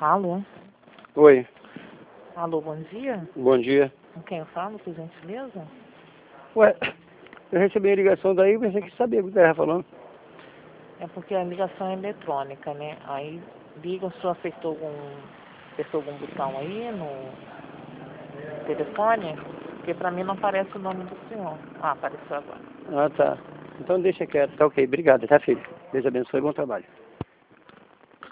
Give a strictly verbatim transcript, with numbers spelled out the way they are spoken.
Alô? Oi, Alô, bom dia? bom dia. Com quem eu falo, por gentileza? Ué, eu recebi a ligação daí, pensei que sabia o que estava falando. É porque a ligação é eletrônica, né? Aí liga, o senhor apertou algum, apertou algum botão aí no telefone? Porque pra mim não aparece o nome do senhor. Ah, apareceu agora. Ah, tá. Então deixa quieto, tá ok. Obrigado, tá, filho? Deus abençoe, bom trabalho.